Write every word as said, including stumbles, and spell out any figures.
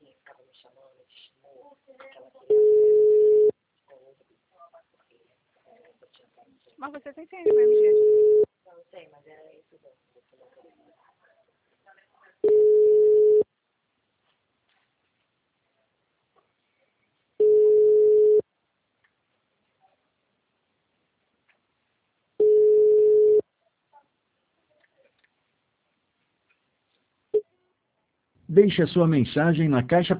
Mas você tem entende do mesmo jeito. Não sei, mas era isso mesmo. Deixe a sua mensagem na caixa